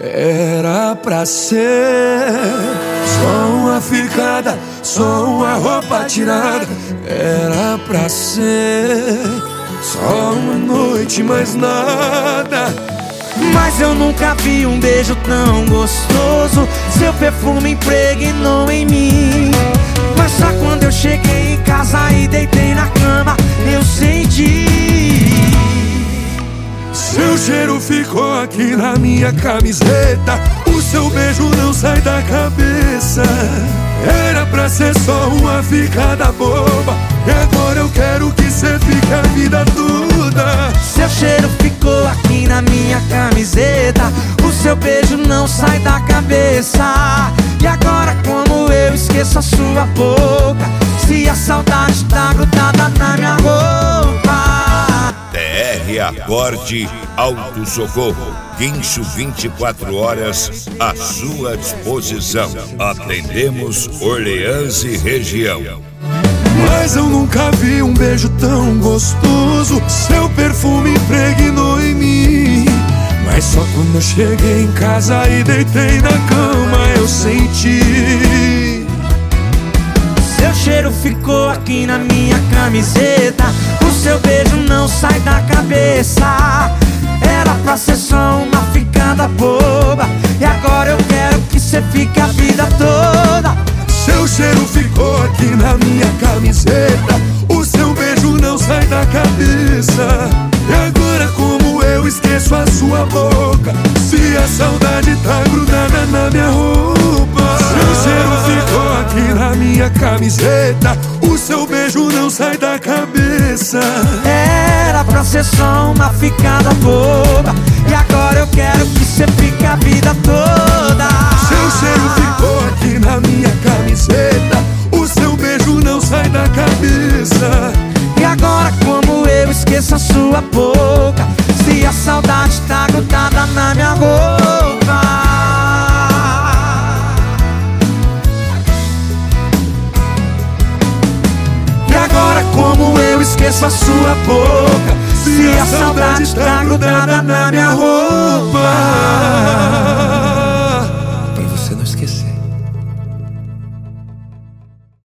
Era pra ser só uma ficada, só uma roupa tirada. Era pra ser só uma noite, mais nada. Mas eu nunca vi um beijo tão gostoso. Seu perfume impregnou em mim. Mas só quando eu cheguei em casa e deitei na cama, eu senti. Seu cheiro ficou aqui na minha camiseta. O seu beijo não sai da cabeça. Era pra ser só uma ficada boba, e agora eu quero que cê fique a vida toda. Seu cheiro ficou aqui na minha camiseta. O seu beijo não sai da cabeça. E agora como eu esqueço a sua boca, se a saudade tá grudada na minha roupa. TR Acorde Auto Socorro, Guincho 24 horas à sua disposição. Atendemos Orleans e região. Mas eu nunca vi um beijo tão gostoso. Seu perfume impregnou em mim. Mas só quando eu cheguei em casa e deitei na cama, eu senti. Seu cheiro ficou aqui na minha camiseta. O seu beijo não sai da cabeça. Era pra ser só uma ficada boba, e agora eu quero que cê fique a vida toda. Seu cheiro ficou aqui na minha camiseta. O seu beijo não sai da cabeça. E agora como eu esqueço a sua boca, se a saudade tá grudada na minha roupa. Seu cheiro ficou aqui na minha camiseta. O seu beijo não sai da cabeça. Era pra ser só uma ficada boba, e agora eu quero que cê fique a vida toda. Seu cheiro ficou aqui na minha camiseta. O seu beijo não sai da cabeça. E agora como eu esqueço a sua boca, se a saudade tá grudada na minha roupa. E agora como eu esqueço a sua boca, se a saudade tá grudada na minha roupa.